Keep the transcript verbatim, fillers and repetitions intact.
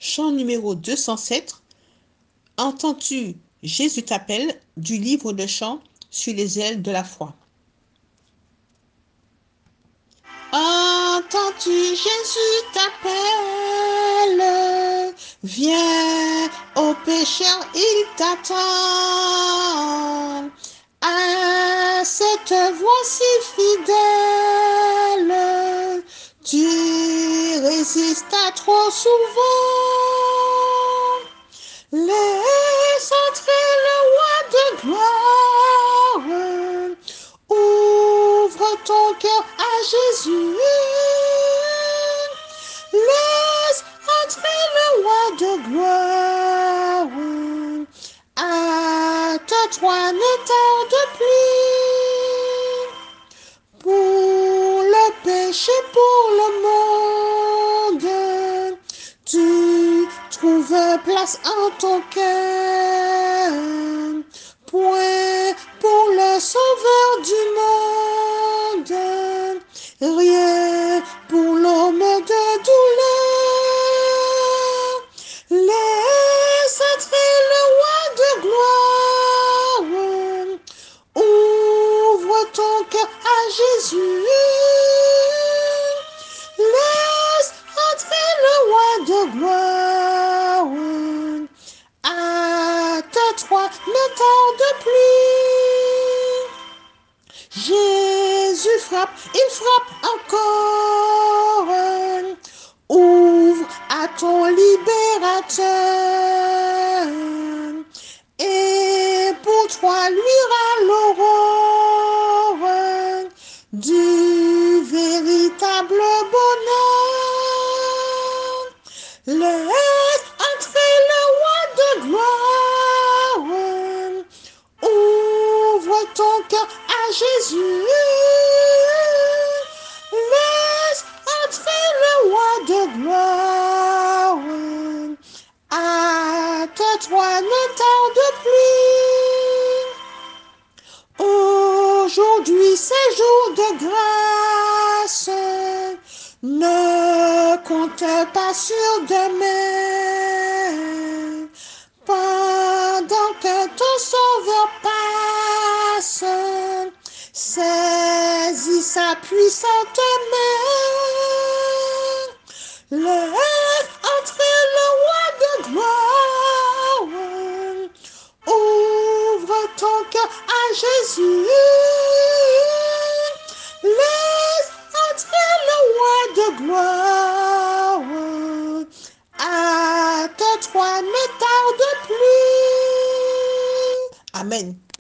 Chant numéro deux cent sept. Entends-tu, Jésus t'appelle, du livre de chants sur les ailes de la foi. Entends-tu, Jésus t'appelle, viens au pécheur, il t'attend. À cette voix si fidèle, tu résistes à trop souvent. Laisse entrer le roi de gloire, ouvre ton cœur à Jésus. Laisse entrer le roi de gloire, hâte-toi, ne tarde plus. Pour le péché, pour le monde, tu trouves place en ton cœur. Point pour le sauveur du monde, rien pour l'homme de douleur. Laisse entrer le roi de gloire, ouvre ton cœur à Jésus. Laisse entrer le roi de gloire, hâte-toi, ne tarde plus. Jésus frappe, il frappe encore. Ouvre à ton libérateur, et pour toi luira l'aurore du véritable bonheur. Laisse entrer le roi de gloire, ouvre ton cœur à Jésus. Laisse entrer le roi de gloire, hâte-toi, ne tarde plus. Aujourd'hui c'est jour de grâce, ne compte pas sur demain. Pendant que ton sauveur passe, saisis sa puissante main. Laisse entrer le roi de gloire, ouvre ton cœur à Jésus. Laisse entrer le roi de gloire, hâte-toi, ne tarde plus. Amen.